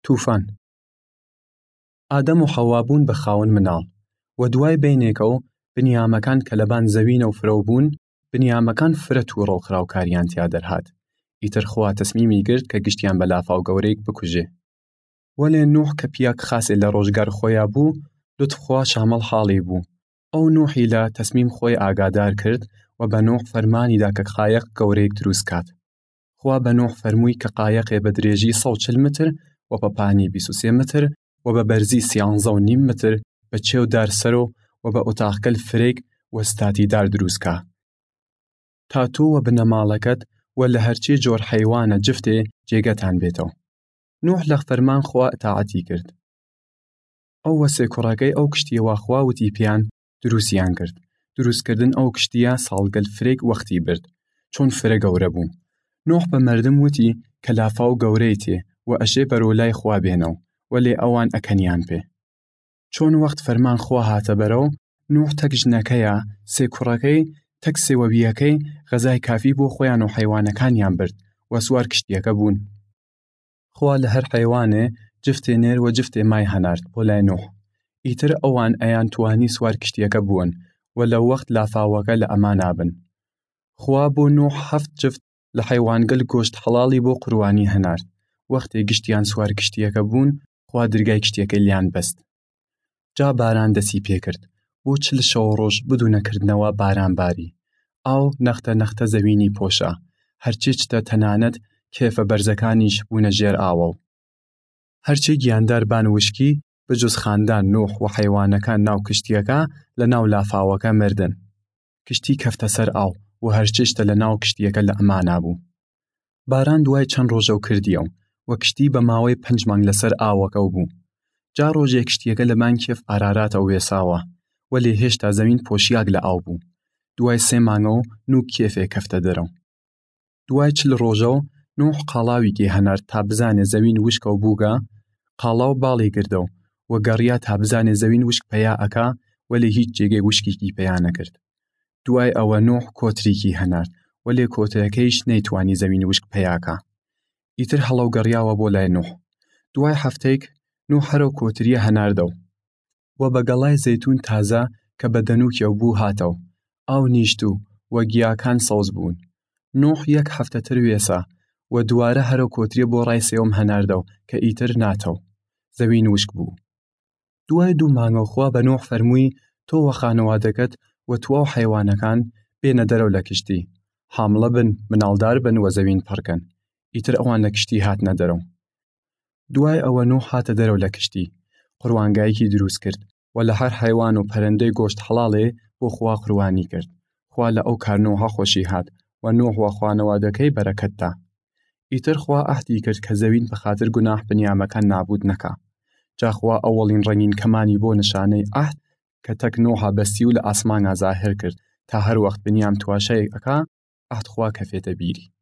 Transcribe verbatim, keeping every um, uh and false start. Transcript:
تووفان. ئادەم و حەوا بوون بە خاوەن مناڵ و دوای بینێکەوە بنیامەکان کە لەبان زەوینە و فرەو بوون، بنیامەکان فرەت و ڕۆڵخراوکاریان تیا دەرهات. ئیتر خوا تەسمیمی گرت کە گشتیان بە لافاو گەورەیەک بکوژێ. وەلێ نوح کە پیاک خاسێ لە ڕۆژگار خۆیان بوو، لوتف خوا شامەڵ حاڵی بوو. ئەو نوحی لە تەسمیم خۆی ئاگادار کرد و بە نوح فەرمانیدا کە قایەق گەورەیەک دروست کات. خوا بە نوح فەرمووی کە قایەقێ بە درێژی سەد و چل متر و بە پانی بیست و سێ متر و بە بەرزی سیانزە و نیم متر بە چێو دار سەرۆ و بە ئۆتاقکەل فرێک و ستاتی دار دروستکە. تا تۆ و بنەماڵەکەت و لە هەرچی جۆر حەیوانە جفتێ جێگەتان بێتەوە. نوح لە فەرمان خوا ئەتاعەتی کرد. ئەو وەسێ کوڕەکەی ئەو کشتیەوە خوا وتی پێیان دروستیان کرد. دروستکردن ئەو کشتیە ساڵگەل فرێک وەختی برد، چۆن فرە گەورە بوو. نوح بە مەردم وتی کە لافاو گەورەی تێ و ئەشێ بەرۆلای خوا بێنەوە، وەلێ ئەوان ئەکەنیان پێ. چۆن وەخت فەرمان خوا هاتە بەرەو، نوح تەک ژنەکەیە سێ کوڕەکەی تەک سێوەبیەکەی غەزای کافی بۆ خۆیان و حەیوانەکانیان برد و سوار کشتیەکە بوون. خوا لە هەر حەیوانێ جفتێ نێر و جفتێ مای هەنارد بۆ لای نوح. ئیتر ئەوان ئەیان توانی سوار کشتیەکە بوون و لە وەخت لافاوەکە لە ئەما نابن. خوا بۆ نوح هەفت جفت لە حەیوانگەل گۆشت حەڵاڵی بۆ قوربانی هەنارد. وەختێ گشتیان سوار کشتیەکە بوون، خوا دەرگای کشتیەکەی لیان بەست. جا باران دەسی پێکرد، بۆ چل شەو ڕۆژ بدوونەکردنەوە باران باری. ئاو نەختە نەختە زەوینی پۆشە، هەرچی چتە تەنانەت کێفە بەرزەکانیش بوونە ژێر ئاوە و هەرچی گیاندار بان وشکی بەجز خاندان نوح و حەیوانەکان ناو کشتیەکە لە ناو لافاوەکە مردن. کشتی کەفتە سەر ئاو و هەرچی شتە لە ناو کشتیەکە لە ئەما نابوو. باران دوای چەند ڕۆژە و کردیەوە و کشتی بە ماوەی پەنج مانگ لەسەر ئاوەکە بوو. جا ڕۆژێ کشتیەکە لە بان کێف ئاراراتە وێساوە، وەلێ هێشتا زەوین پۆشیاک لە ئاو بوو. دوای سێ مانگەوە نوو کێفێ کەفتە دەرەوە. دوای چل ڕۆژەوە نوح قاڵاویکی هەنارد تا بزانێ زەوین وشکە و بووگە. قاڵاو باڵی گردەوە و گەڕیا تا بزانێ زەوین وشک پەیا ئەکا، وەلێ هیچ جێگەی وشکێکی پەیا نەکرد. دوای ئەوە نوح کۆتریکی هەنارد، وەلێ کۆترەکەیش نەیتوانی زەوین وشک پەیاکە. ئیتر هەڵەو گەڕیاوە بۆ لای نوح. دوای هەفتەیەک نوح هەرە کۆتریە هەناردەوە و بە گەڵای زەیتون تازە کە بە دەنووکیەوە بوو هاتەوە. ئاو نیشتوو و گیاکان سەوز بوون. نوح یەک هەفتەتر وێسا و دوارە هەرە کۆتریە بۆ ڕای سێوەم هەناردەوە کە ئیتر ناتەوە، زەوین وشک بوو. دوای دوو مانگەوە خوا بە نوح فەرمووی تۆ وە خانەوادەکەت و توا و حەیوانەکان بێنە دەرەوە لە کشتی، حامڵە بن، مناڵدار بن و زەوین پڕکەن. ئیتر ئەوان لە کشتی هاتنە دەرەوە. دوای ئەوە نوح هاتە دەرەوە لە کشتی، قوربانگایەکی دروست کرد و لە هەر حەیوان و پەرەندەی گۆشت حەڵاڵێ بۆ خوا قوربانی کرد. خوا لە ئەو کارنەوەها خۆشی هات و نوح و خانەوادەکەی بەرەکەتدا. ئیتر خوا ئەهدی کرد کە زەوین بەخاتر گوناح بنیامەکان نابود نەکا. جا خوا ئەوەڵین ڕەنگین کەمانی بۆ نیشانەی ئەهد کە تەک نوحا بەستی و لە ئاسمانە زاهر کرد تا هەر وەخت بنیام تواشەیەک ئەکا، ئەهد خوا کەفێتە بیری.